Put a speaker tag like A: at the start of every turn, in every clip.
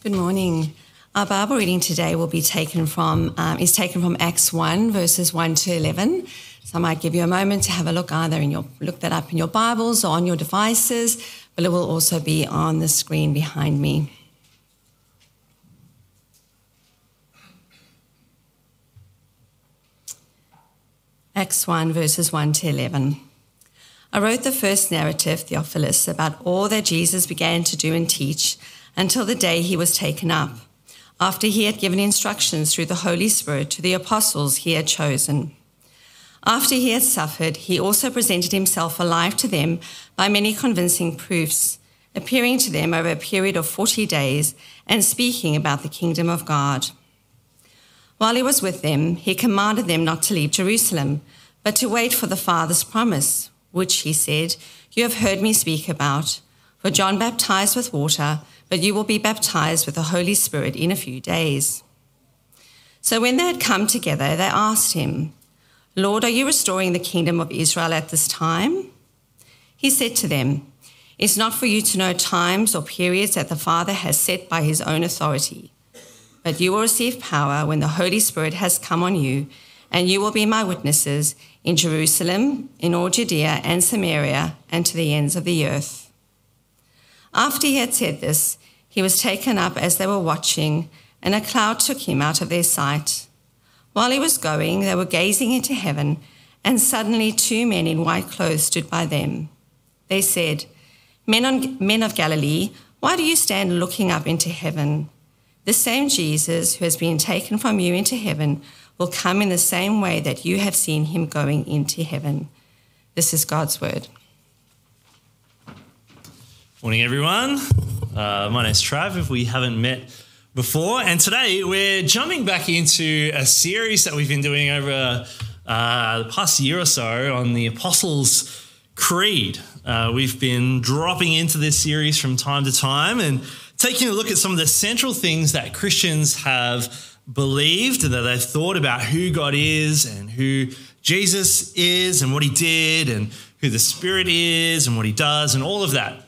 A: Good morning. Our Bible reading today will be taken from Acts 1, verses 1 to 11. So I might give you a moment to have a look look that up in your Bibles or on your devices, but it will also be on the screen behind me. Acts 1, verses 1 to 11. I wrote the first narrative, Theophilus, about all that Jesus began to do and teach until the day he was taken up, after he had given instructions through the Holy Spirit to the apostles he had chosen. After he had suffered, he also presented himself alive to them by many convincing proofs, appearing to them over a period of 40 days and speaking about the kingdom of God. While he was with them, he commanded them not to leave Jerusalem, but to wait for the Father's promise, which, he said, you have heard me speak about. For John baptized with water, but you will be baptized with the Holy Spirit in a few days. So when they had come together, they asked him, Lord, are you restoring the kingdom of Israel at this time? He said to them, it's not for you to know times or periods that the Father has set by his own authority. But you will receive power when the Holy Spirit has come on you, and you will be my witnesses in Jerusalem, in all Judea and Samaria, and to the ends of the earth. After he had said this, he was taken up as they were watching, and a cloud took him out of their sight. While he was going, they were gazing into heaven, and suddenly two men in white clothes stood by them. They said, Men of Galilee, why do you stand looking up into heaven? The same Jesus who has been taken from you into heaven will come in the same way that you have seen him going into heaven. This is God's word.
B: Morning, everyone. My name's Trav, if we haven't met before. And today we're jumping back into a series that we've been doing over the past year or so on the Apostles' Creed. We've been dropping into this series from time to time and taking a look at some of the central things that Christians have believed and that they've thought about who God is and who Jesus is and what he did and who the Spirit is and what he does and all of that.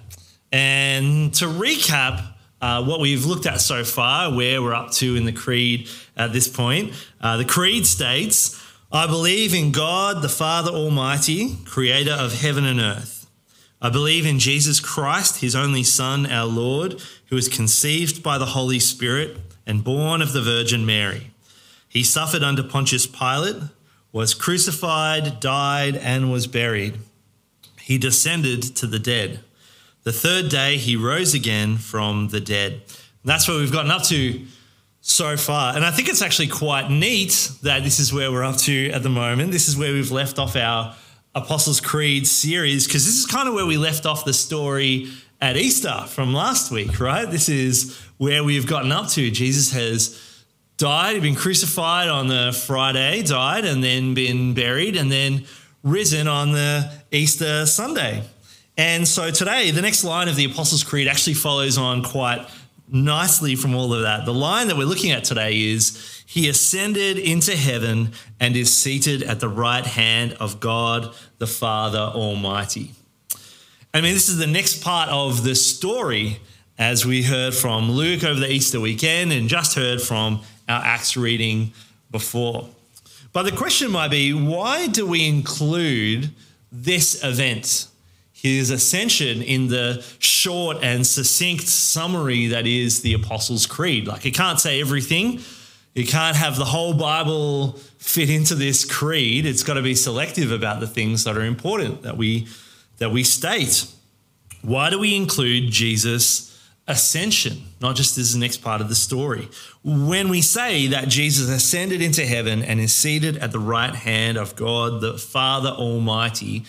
B: And to recap what we've looked at so far, where we're up to in the Creed at this point, the Creed states, I believe in God, the Father Almighty, creator of heaven and earth. I believe in Jesus Christ, his only Son, our Lord, who was conceived by the Holy Spirit and born of the Virgin Mary. He suffered under Pontius Pilate, was crucified, died, and was buried. He descended to the dead. The third day he rose again from the dead. And that's what we've gotten up to so far. And I think it's actually quite neat that this is where we're up to at the moment. This is where we've left off our Apostles' Creed series, because this is kind of where we left off the story at Easter from last week, right? This is where we've gotten up to. Jesus has died, he'd been crucified on the Friday, died, and then been buried, and then risen on the Easter Sunday. And so today, the next line of the Apostles' Creed actually follows on quite nicely from all of that. The line that we're looking at today is, he ascended into heaven and is seated at the right hand of God, the Father Almighty. I mean, this is the next part of the story, as we heard from Luke over the Easter weekend and just heard from our Acts reading before. But the question might be, why do we include this event, his ascension, in the short and succinct summary that is the Apostles' Creed? Like, it can't say everything. You can't have the whole Bible fit into this creed. It's got to be selective about the things that are important that we state. Why do we include Jesus' ascension, not just as the next part of the story? When we say that Jesus ascended into heaven and is seated at the right hand of God, the Father Almighty,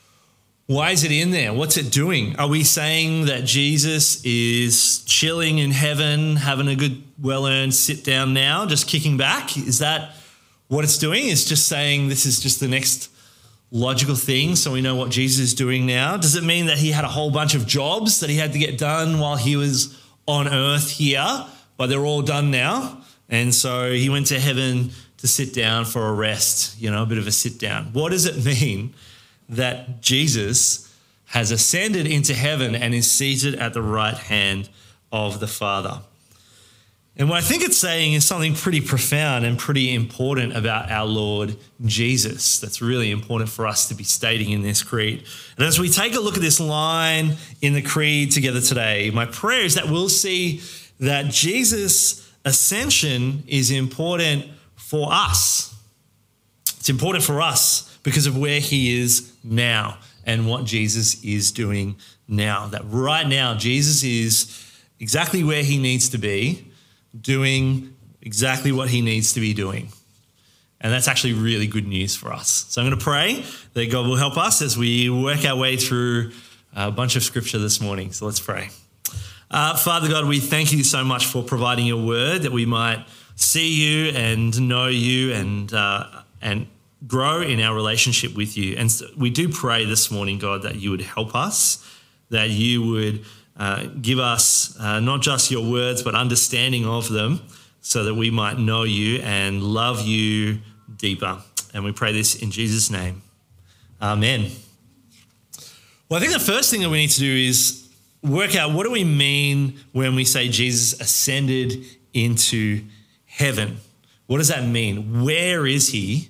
B: why is it in there? What's it doing? Are we saying that Jesus is chilling in heaven, having a good, well-earned sit down now, just kicking back? Is that what it's doing? It's just saying this is just the next logical thing, so we know what Jesus is doing now? Does it mean that he had a whole bunch of jobs that he had to get done while he was on earth here, but they're all done now? And so he went to heaven to sit down for a rest, a bit of a sit down. What does it mean that Jesus has ascended into heaven and is seated at the right hand of the Father? And what I think it's saying is something pretty profound and pretty important about our Lord Jesus. That's really important for us to be stating in this creed. And as we take a look at this line in the creed together today, my prayer is that we'll see that Jesus' ascension is important for us. It's important for us because of where he is now and what Jesus is doing now. That right now, Jesus is exactly where he needs to be, doing exactly what he needs to be doing. And that's actually really good news for us. So I'm going to pray that God will help us as we work our way through a bunch of scripture this morning. So let's pray. Father God, we thank you so much for providing your word that we might see you and know you and grow in our relationship with you. And so we do pray this morning, God, that you would help us, that you would give us not just your words, but understanding of them so that we might know you and love you deeper. And we pray this in Jesus' name. Amen. Well, I think the first thing that we need to do is work out what do we mean when we say Jesus ascended into heaven? What does that mean? Where is he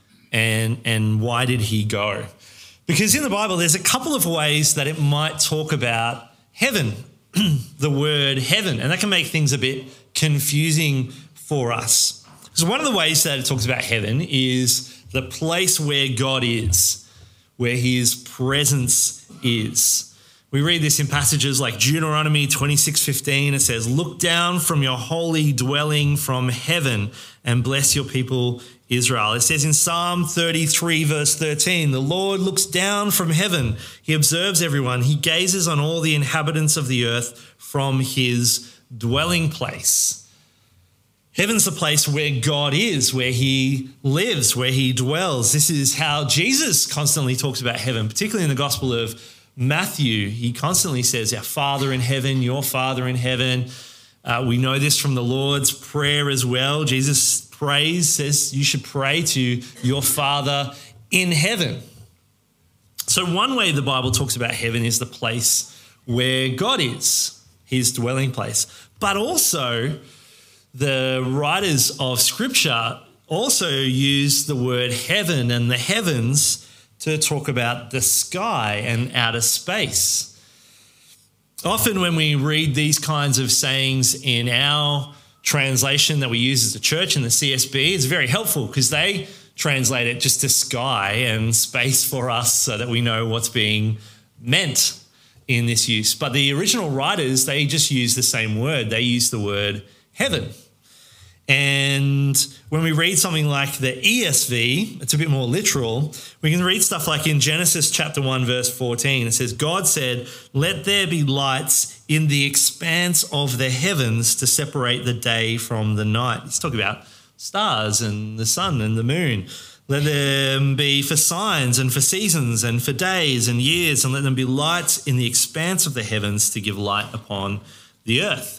B: and why did he go? Because in the Bible, there's a couple of ways that it might talk about heaven, the word heaven, and that can make things a bit confusing for us. So one of the ways that it talks about heaven is the place where God is, where his presence is. We read this in passages like Deuteronomy 26:15. It says, "Look down from your holy dwelling from heaven and bless your people Israel." It says in Psalm 33 verse 13, "The Lord looks down from heaven. He observes everyone. He gazes on all the inhabitants of the earth from his dwelling place." Heaven's the place where God is, where he lives, where he dwells. This is how Jesus constantly talks about heaven, particularly in the Gospel of Matthew. He constantly says, "Our Father in heaven, your Father in heaven." We know this from the Lord's Prayer as well. Jesus prays, says you should pray to your Father in heaven. So one way the Bible talks about heaven is the place where God is, his dwelling place. But also the writers of Scripture also use the word heaven and the heavens to talk about the sky and outer space. Often when we read these kinds of sayings in our translation that we use as a church in the CSB, it's very helpful because they translate it just to sky and space for us so that we know what's being meant in this use. But the original writers, they just use the same word. They use the word heaven. And when we read something like the ESV, it's a bit more literal. We can read stuff like in Genesis chapter 1, verse 14. It says, "God said, 'Let there be lights in the expanse of the heavens to separate the day from the night.'" He's talking about stars and the sun and the moon. "Let them be for signs and for seasons and for days and years, and let them be lights in the expanse of the heavens to give light upon the earth."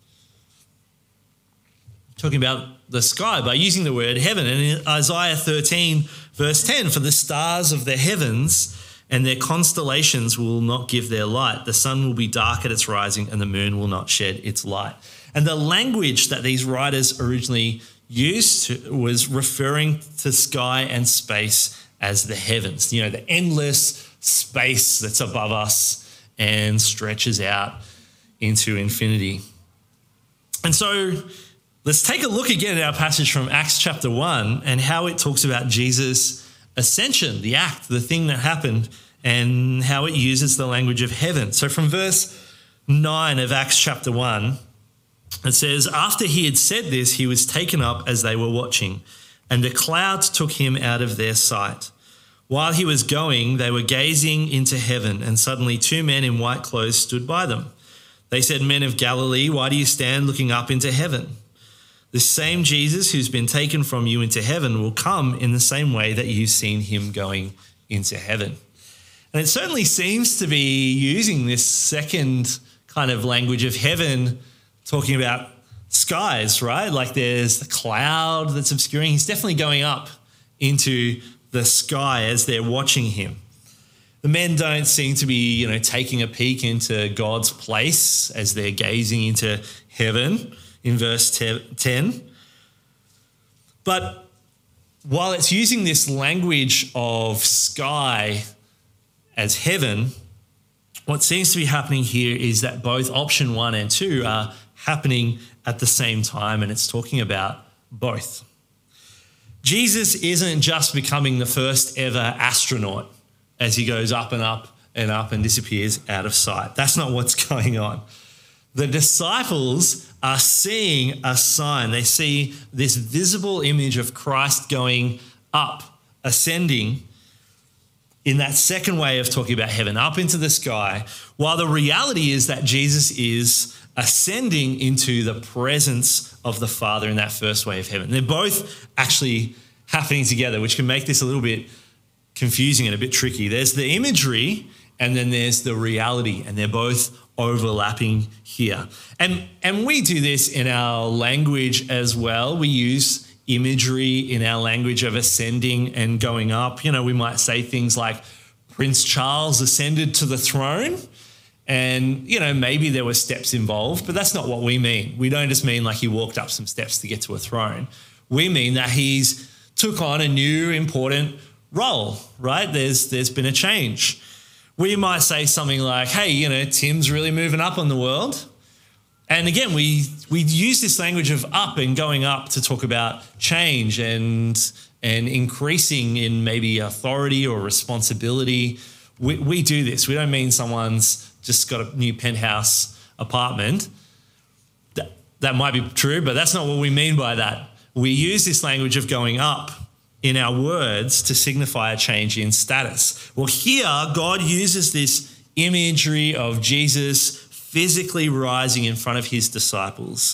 B: Talking about the sky by using the word heaven. And in Isaiah 13, verse 10, "For the stars of the heavens and their constellations will not give their light. The sun will be dark at its rising and the moon will not shed its light." And the language that these writers originally used was referring to sky and space as the heavens, you know, the endless space that's above us and stretches out into infinity. And so let's take a look again at our passage from Acts chapter 1 and how it talks about Jesus' ascension, the act, the thing that happened, and how it uses the language of heaven. So from verse 9 of Acts chapter 1, it says, "After he had said this, he was taken up as they were watching, and a cloud took him out of their sight. While he was going, they were gazing into heaven, and suddenly 2 men in white clothes stood by them. They said, 'Men of Galilee, why do you stand looking up into heaven? The same Jesus who's been taken from you into heaven will come in the same way that you've seen him going into heaven.'" And it certainly seems to be using this second kind of language of heaven, talking about skies, right? Like there's the cloud that's obscuring. He's definitely going up into the sky as they're watching him. The men don't seem to be, taking a peek into God's place as they're gazing into heaven in verse 10. But while it's using this language of sky as heaven, what seems to be happening here is that both option 1 and 2 are happening at the same time, and it's talking about both. Jesus isn't just becoming the first ever astronaut as he goes up and up and up and disappears out of sight. That's not what's going on. The disciples are seeing a sign. They see this visible image of Christ going up, ascending in that second way of talking about heaven, up into the sky, while the reality is that Jesus is ascending into the presence of the Father in that first way of heaven. They're both actually happening together, which can make this a little bit confusing and a bit tricky. There's the imagery and then there's the reality, and they're both overlapping here. And we do this in our language as well. We use imagery in our language of ascending and going up. We might say things like Prince Charles ascended to the throne. And, maybe there were steps involved, but that's not what we mean. We don't just mean like he walked up some steps to get to a throne. We mean that he's took on a new important role, right? There's been a change. We might say something like, hey, Tim's really moving up on the world. And again, we use this language of up and going up to talk about change and increasing in maybe authority or responsibility. We do this. We don't mean someone's just got a new penthouse apartment. That might be true, but that's not what we mean by that. We use this language of going up in our words to signify a change in status. Well, here, God uses this imagery of Jesus physically rising in front of his disciples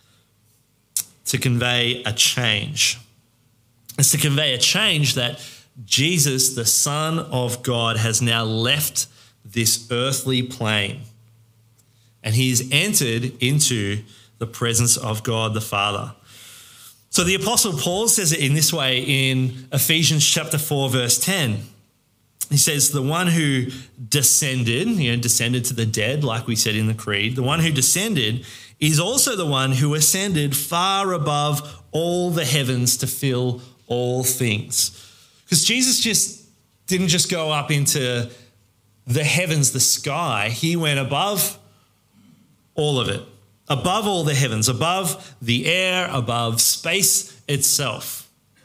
B: to convey a change. It's to convey a change that Jesus, the Son of God, has now left this earthly plane and he's entered into the presence of God the Father. So the Apostle Paul says it in this way in Ephesians chapter 4, verse 10. He says, the one who descended to the dead, like we said in the Creed, the one who descended is also the one who ascended far above all the heavens to fill all things. Because Jesus didn't just go up into the heavens, the sky. He went above all of it. Above all the heavens, above the air, above space itself.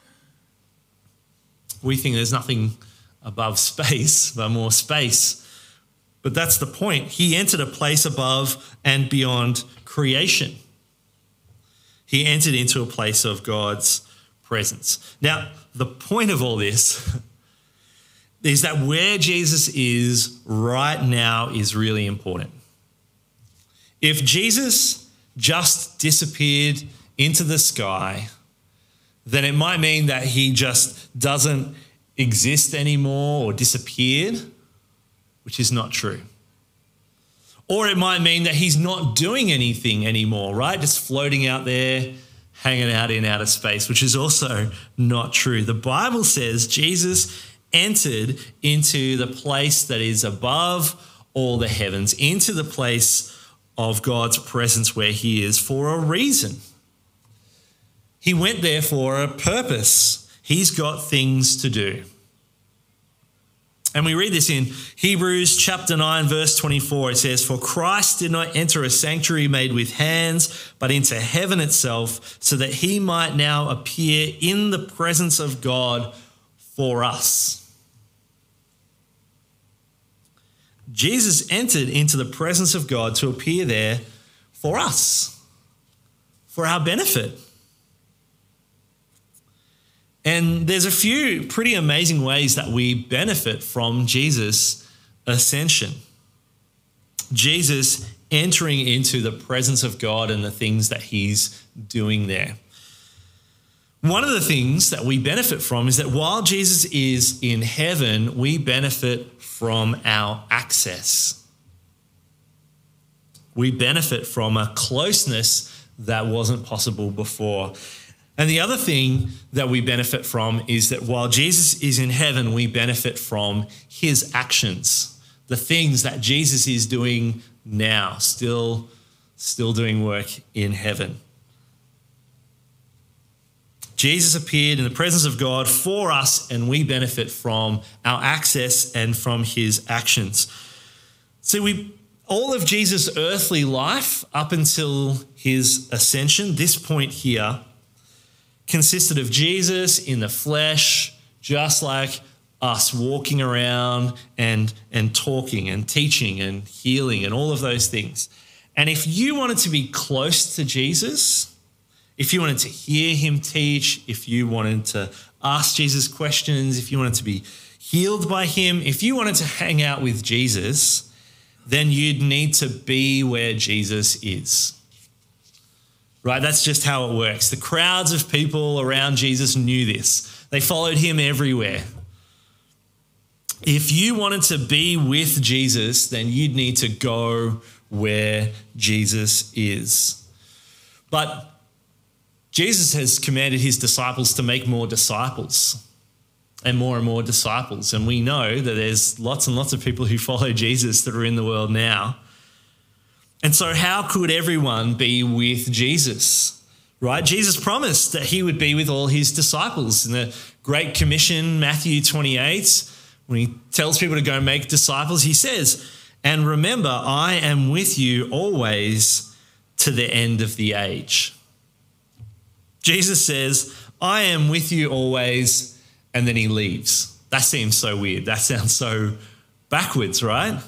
B: We think there's nothing above space, but more space. But that's the point. He entered a place above and beyond creation. He entered into a place of God's presence. Now, the point of all this is that where Jesus is right now is really important. If Jesus just disappeared into the sky, then it might mean that he just doesn't exist anymore or disappeared, which is not true. Or it might mean that he's not doing anything anymore, right? Just floating out there, hanging out in outer space, which is also not true. The Bible says Jesus entered into the place that is above all the heavens, into the place of God's presence where he is for a reason. He went there for a purpose. He's got things to do. And we read this in Hebrews chapter 9, verse 24. It says, "For Christ did not enter a sanctuary made with hands, but into heaven itself, so that he might now appear in the presence of God for us." Jesus entered into the presence of God to appear there for us, for our benefit. And there's a few pretty amazing ways that we benefit from Jesus' ascension. Jesus entering into the presence of God and the things that he's doing there. One of the things that we benefit from is that while Jesus is in heaven, we benefit from our access. We benefit from a closeness that wasn't possible before. And the other thing that we benefit from is that while Jesus is in heaven, we benefit from his actions, the things that Jesus is doing now, still doing work in heaven. Jesus appeared in the presence of God for us, and we benefit from our access and from his actions. See, all of Jesus' earthly life up until his ascension, this point here, consisted of Jesus in the flesh, just like us, walking around and talking and teaching and healing and all of those things. And if you wanted to be close to Jesus, if you wanted to hear him teach, if you wanted to ask Jesus questions, if you wanted to be healed by him, if you wanted to hang out with Jesus, then you'd need to be where Jesus is. Right? That's just how it works. The crowds of people around Jesus knew this. They followed him everywhere. If you wanted to be with Jesus, then you'd need to go where Jesus is. But Jesus has commanded his disciples to make more disciples and more disciples. And we know that there's lots and lots of people who follow Jesus that are in the world now. And so how could everyone be with Jesus, right? Jesus promised that he would be with all his disciples. In the Great Commission, Matthew 28, when he tells people to go make disciples, he says, "And remember, I am with you always to the end of the age." Jesus says, "I am with you always," and then he leaves. That seems so weird. That sounds so backwards, right?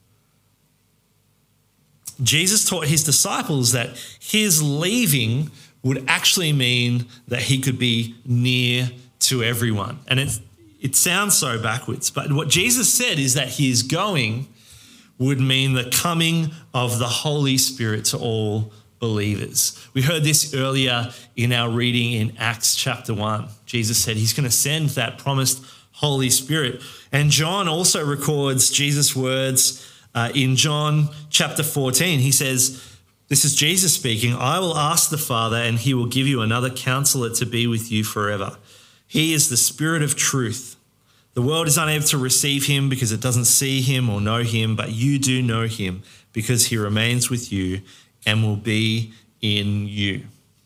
B: Jesus taught his disciples that his leaving would actually mean that he could be near to everyone. And it sounds so backwards, but what Jesus said is that his going would mean the coming of the Holy Spirit to all believers. We heard this earlier in our reading in Acts chapter 1. Jesus said he's going to send that promised Holy Spirit. And John also records Jesus' words in John chapter 14. He says, this is Jesus speaking, "I will ask the Father, and he will give you another counselor to be with you forever. He is the Spirit of truth. The world is unable to receive him because it doesn't see him or know him, but you do know him because he remains with you and will be in you."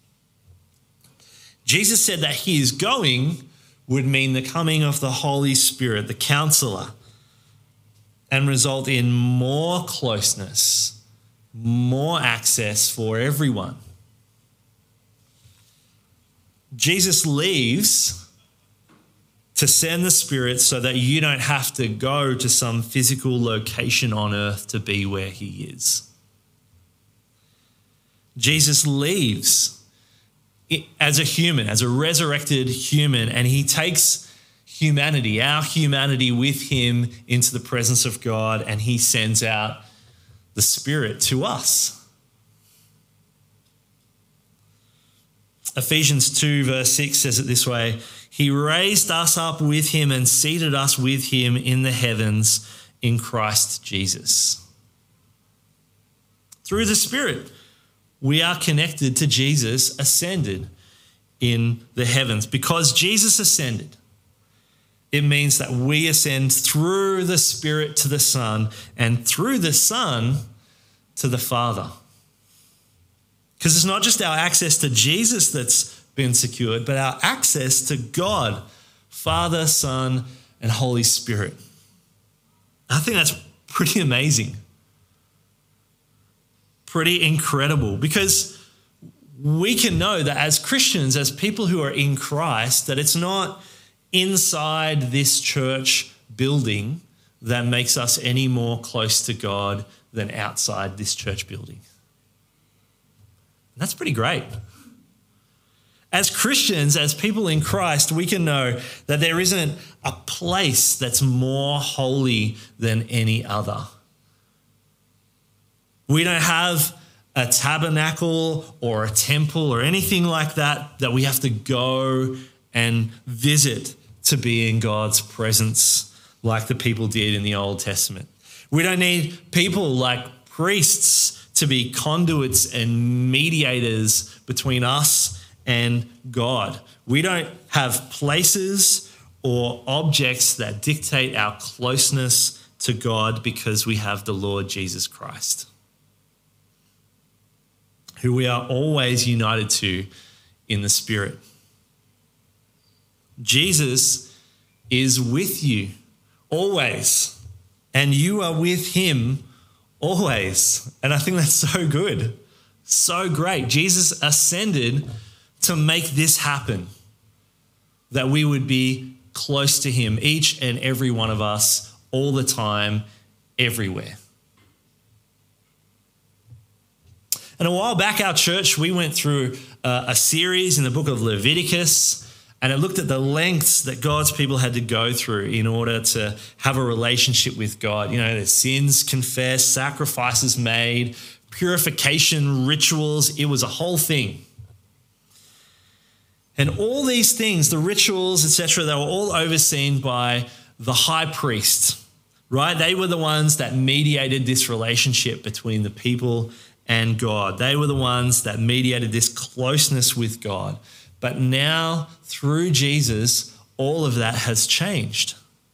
B: Jesus said that his going would mean the coming of the Holy Spirit, the counselor, and result in more closeness, more access for everyone. Jesus leaves to send the Spirit so that you don't have to go to some physical location on earth to be where he is. Jesus leaves as a human, as a resurrected human, and he takes humanity, our humanity, with him into the presence of God, and he sends out the Spirit to us. Ephesians 2 verse 6 says it this way: "He raised us up with him and seated us with him in the heavens in Christ Jesus." Through the Spirit, we are connected to Jesus ascended in the heavens. Because Jesus ascended, it means that we ascend through the Spirit to the Son, and through the Son to the Father. Because it's not just our access to Jesus that's been secured, but our access to God, Father, Son, and Holy Spirit. I think that's pretty amazing. Pretty incredible, because we can know that as Christians, as people who are in Christ, that it's not inside this church building that makes us any more close to God than outside this church building. And that's pretty great. As Christians, as people in Christ, we can know that there isn't a place that's more holy than any other. We don't have a tabernacle or a temple or anything like that we have to go and visit to be in God's presence like the people did in the Old Testament. We don't need people like priests to be conduits and mediators between us and God. We don't have places or objects that dictate our closeness to God because we have the Lord Jesus Christ, who we are always united to in the Spirit. Jesus is with you always, and you are with him always. And I think that's so good, so great. Jesus ascended to make this happen, that we would be close to him, each and every one of us, all the time, everywhere. And a while back, our church, we went through a series in the book of Leviticus, and it looked at the lengths that God's people had to go through in order to have a relationship with God. You know, their sins confessed, sacrifices made, purification rituals. It was a whole thing. And all these things, the rituals, etc., they were all overseen by the high priest, right? They were the ones that mediated this relationship between the people and God. They were the ones that mediated this closeness with God. But now, through Jesus, all of that has changed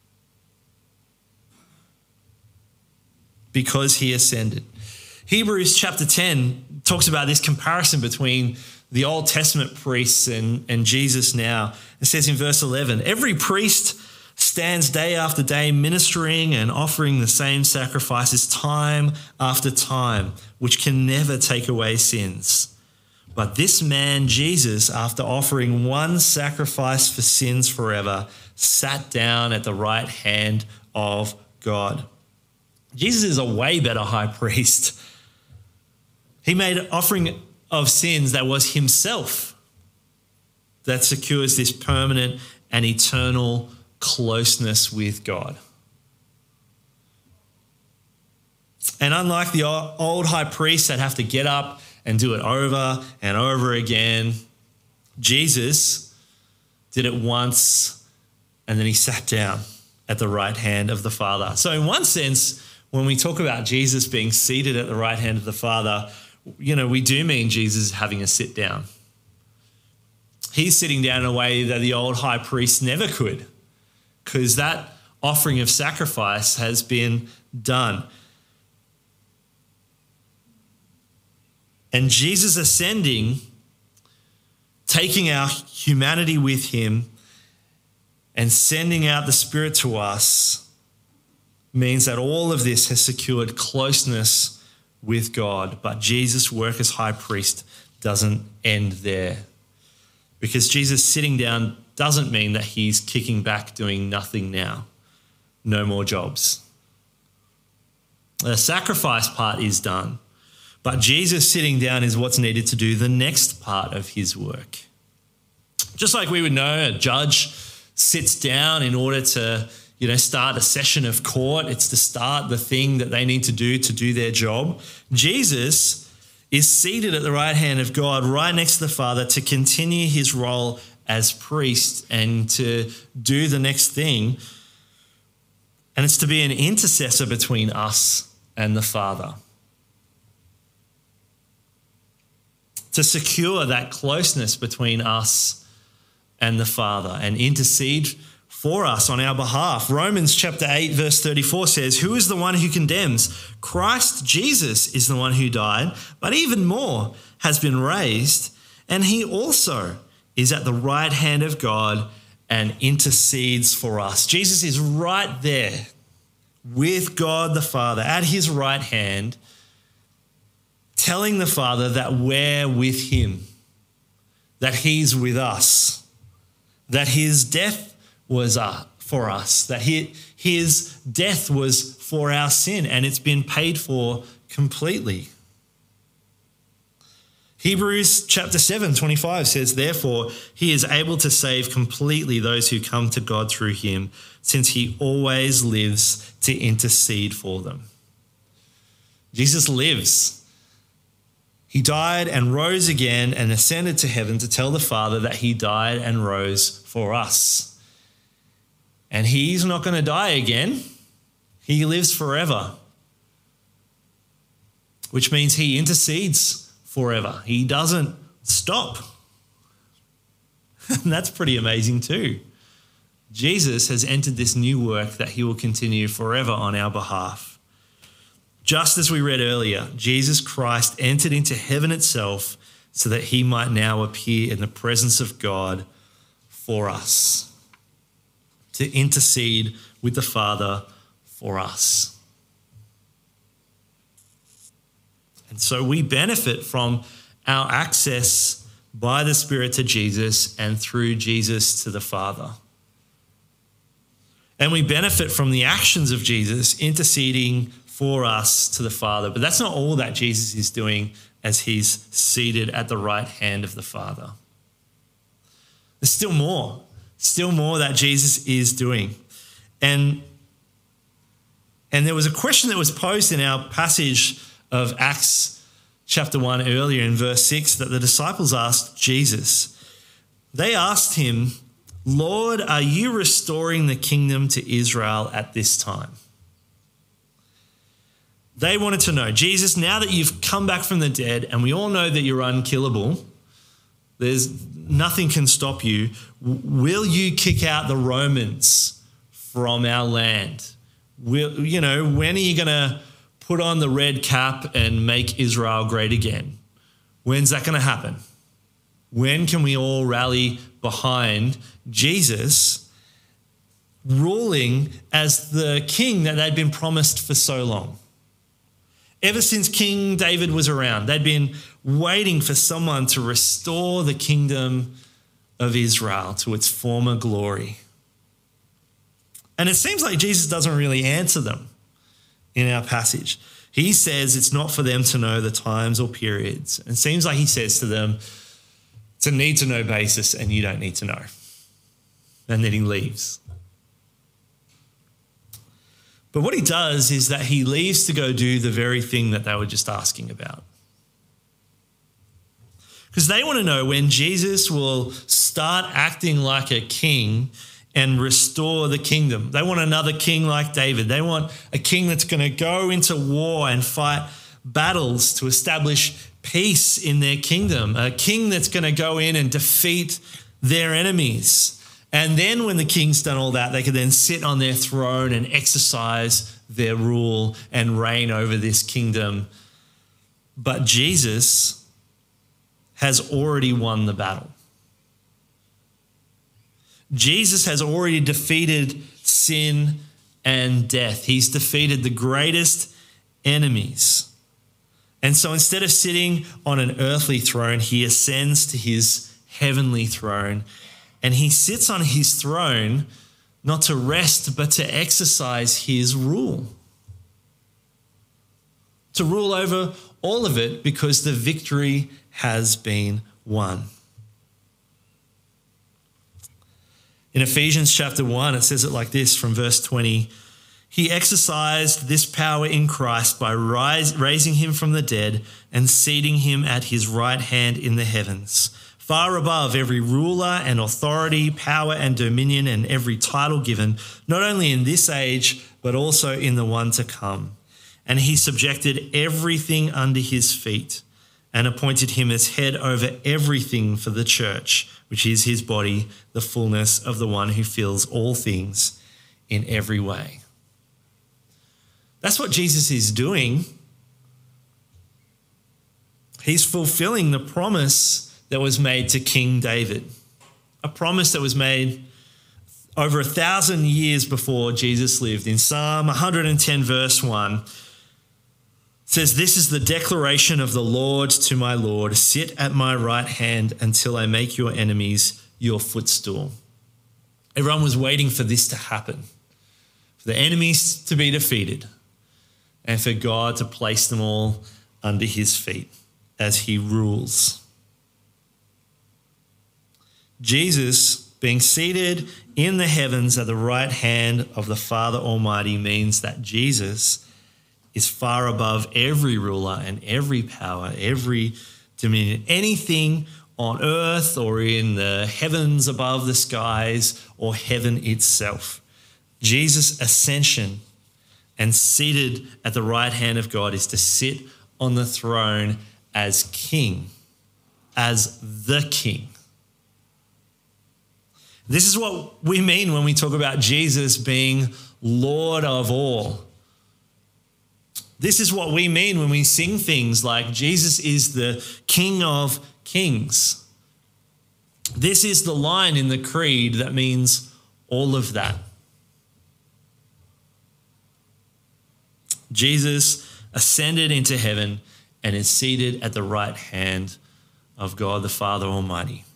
B: because he ascended. Hebrews chapter 10 talks about this comparison between the Old Testament priests and Jesus now. It says in verse 11, every priest stands day after day ministering and offering the same sacrifices time after time, which can never take away sins. But this man, Jesus, after offering one sacrifice for sins forever, sat down at the right hand of God. Jesus is a way better high priest. He made an offering of sins that was himself, that secures this permanent and eternal closeness with God. And unlike the old high priests that have to get up and do it over and over again, Jesus did it once and then he sat down at the right hand of the Father. So in one sense, when we talk about Jesus being seated at the right hand of the Father, you know, we do mean Jesus having a sit down. He's sitting down in a way that the old high priest never could, because that offering of sacrifice has been done. And Jesus ascending, taking our humanity with him and sending out the Spirit to us, means that all of this has secured closeness with God. But Jesus' work as high priest doesn't end there, because Jesus sitting down doesn't mean that he's kicking back doing nothing now. No more jobs. The sacrifice part is done, but Jesus sitting down is what's needed to do the next part of his work. Just like we would know a judge sits down in order to, start a session of court. It's to start the thing that they need to do their job. Jesus is seated at the right hand of God, right next to the Father, to continue his role as priest and to do the next thing. And it's to be an intercessor between us and the Father, to secure that closeness between us and the Father and intercede for us on our behalf. Romans chapter 8 verse 34 says, "Who is the one who condemns? Christ Jesus is the one who died, but even more has been raised, and he also is at the right hand of God and intercedes for us." Jesus is right there with God the Father at his right hand, telling the Father that we're with him, that he's with us, that his death was for us, that his death was for our sin, and it's been paid for completely. Hebrews chapter 7:25 says, "Therefore he is able to save completely those who come to God through him, since he always lives to intercede for them." Jesus lives. He died and rose again and ascended to heaven to tell the Father that he died and rose for us. And he's not going to die again. He lives forever, which means he intercedes forever. He doesn't stop. And that's pretty amazing too. Jesus has entered this new work that he will continue forever on our behalf. Just as we read earlier, Jesus Christ entered into heaven itself so that he might now appear in the presence of God for us, to intercede with the Father for us. And so we benefit from our access by the Spirit to Jesus and through Jesus to the Father. And we benefit from the actions of Jesus interceding for us to the Father. But that's not all that Jesus is doing as he's seated at the right hand of the Father. There's still more that Jesus is doing. And there was a question that was posed in our passage of Acts chapter 1 earlier in verse 6 that the disciples asked Jesus. They asked him, "Lord, are you restoring the kingdom to Israel at this time?" They wanted to know, Jesus, now that you've come back from the dead and we all know that you're unkillable, there's nothing can stop you, will you kick out the Romans from our land? When are you going to put on the red cap and make Israel great again? When's that going to happen? When can we all rally behind Jesus ruling as the king that they'd been promised for so long? Ever since King David was around, they'd been waiting for someone to restore the kingdom of Israel to its former glory. And it seems like Jesus doesn't really answer them in our passage. He says it's not for them to know the times or periods. It seems like he says to them, it's a need-to-know basis and you don't need to know. And then he leaves. But what he does is that he leaves to go do the very thing that they were just asking about. Because they want to know when Jesus will start acting like a king and restore the kingdom. They want another king like David. They want a king that's going to go into war and fight battles to establish peace in their kingdom. A king that's going to go in and defeat their enemies. And then when the king's done all that, they can then sit on their throne and exercise their rule and reign over this kingdom. But Jesus has already won the battle. Jesus has already defeated sin and death. He's defeated the greatest enemies. And so instead of sitting on an earthly throne, he ascends to his heavenly throne. And he sits on his throne not to rest, but to exercise his rule. To rule over all of it because the victory has been won. In Ephesians chapter 1, it says it like this from verse 20. He exercised this power in Christ by raising him from the dead and seating him at his right hand in the heavens, far above every ruler and authority, power and dominion, and every title given, not only in this age, but also in the one to come. And he subjected everything under his feet and appointed him as head over everything for the church, which is his body, the fullness of the one who fills all things in every way. That's what Jesus is doing. He's fulfilling the promise that was made to King David, a promise that was made over 1,000 years before Jesus lived. In Psalm 110 verse 1, it says, "This is the declaration of the Lord to my Lord, sit at my right hand until I make your enemies your footstool." Everyone was waiting for this to happen, for the enemies to be defeated and for God to place them all under his feet as he rules. Jesus being seated in the heavens at the right hand of the Father Almighty means that Jesus is far above every ruler and every power, every dominion, anything on earth or in the heavens above the skies or heaven itself. Jesus' ascension and seated at the right hand of God is to sit on the throne as king, as the king. This is what we mean when we talk about Jesus being Lord of all. This is what we mean when we sing things like Jesus is the King of Kings. This is the line in the creed that means all of that. Jesus ascended into heaven and is seated at the right hand of God the Father Almighty.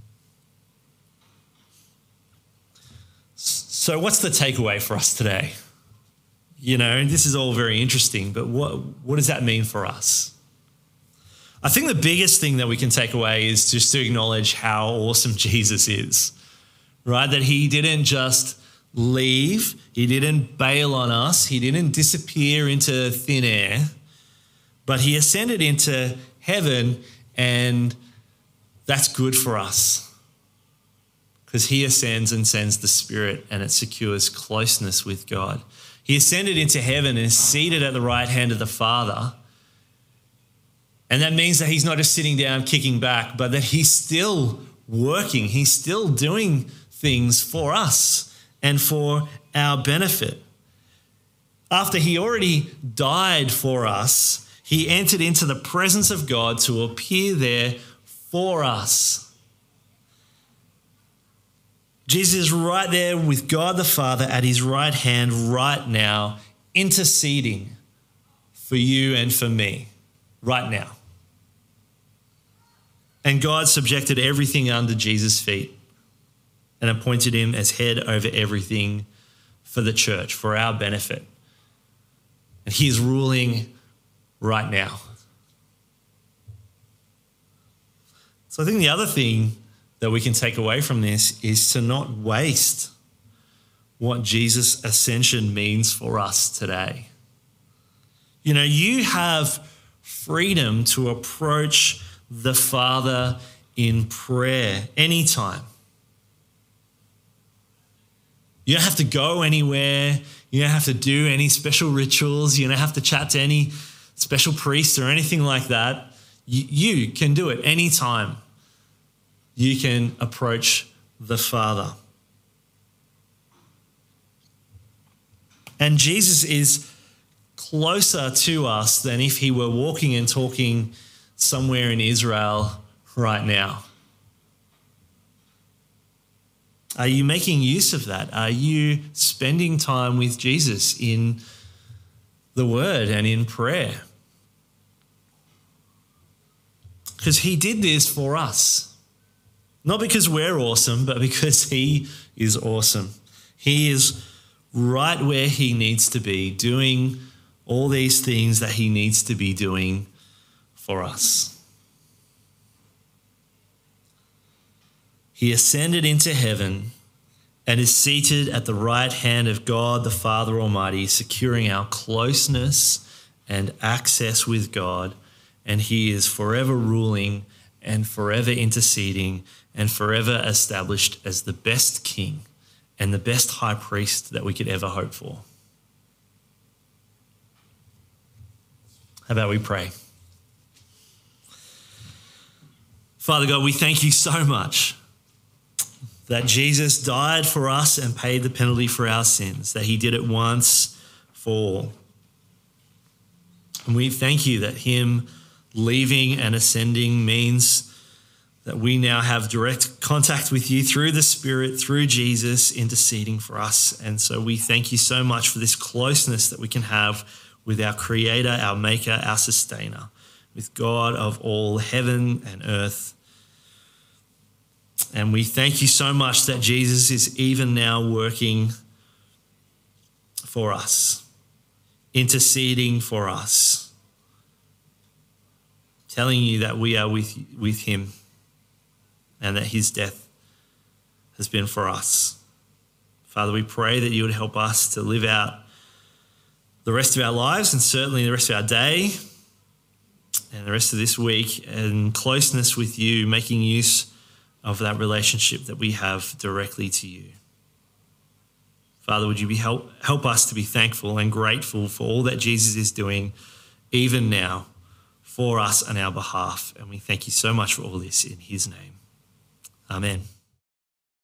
B: So what's the takeaway for us today? This is all very interesting, but what does that mean for us? I think the biggest thing that we can take away is just to acknowledge how awesome Jesus is, right? That he didn't just leave. He didn't bail on us. He didn't disappear into thin air, but he ascended into heaven, and that's good for us because he ascends and sends the Spirit, and it secures closeness with God. He ascended into heaven and is seated at the right hand of the Father. And that means that he's not just sitting down, kicking back, but that he's still working. He's still doing things for us and for our benefit. After he already died for us, he entered into the presence of God to appear there for us. Jesus is right there with God the Father at his right hand right now, interceding for you and for me right now. And God subjected everything under Jesus' feet and appointed him as head over everything for the church, for our benefit. And he is ruling right now. So I think the other thing that we can take away from this is to not waste what Jesus' ascension means for us today. You have freedom to approach the Father in prayer anytime. You don't have to go anywhere. You don't have to do any special rituals. You don't have to chat to any special priest or anything like that. You can do it anytime. You can approach the Father. And Jesus is closer to us than if he were walking and talking somewhere in Israel right now. Are you making use of that? Are you spending time with Jesus in the Word and in prayer? Because he did this for us. Not because we're awesome, but because he is awesome. He is right where he needs to be, doing all these things that he needs to be doing for us. He ascended into heaven and is seated at the right hand of God, the Father Almighty, securing our closeness and access with God. And he is forever ruling and forever interceding and forever established as the best king and the best high priest that we could ever hope for. How about we pray? Father God, we thank you so much that Jesus died for us and paid the penalty for our sins, that he did it once for all. And we thank you that him leaving and ascending means that we now have direct contact with you through the Spirit, through Jesus interceding for us. And so we thank you so much for this closeness that we can have with our Creator, our Maker, our Sustainer, with God of all heaven and earth. And we thank you so much that Jesus is even now working for us, interceding for us, telling you that we are with him and that his death has been for us. Father, we pray that you would help us to live out the rest of our lives and certainly the rest of our day and the rest of this week in closeness with you, making use of that relationship that we have directly to you. Father, would you help us to be thankful and grateful for all that Jesus is doing even now for us on our behalf. And we thank you so much for all this in his name. Amen.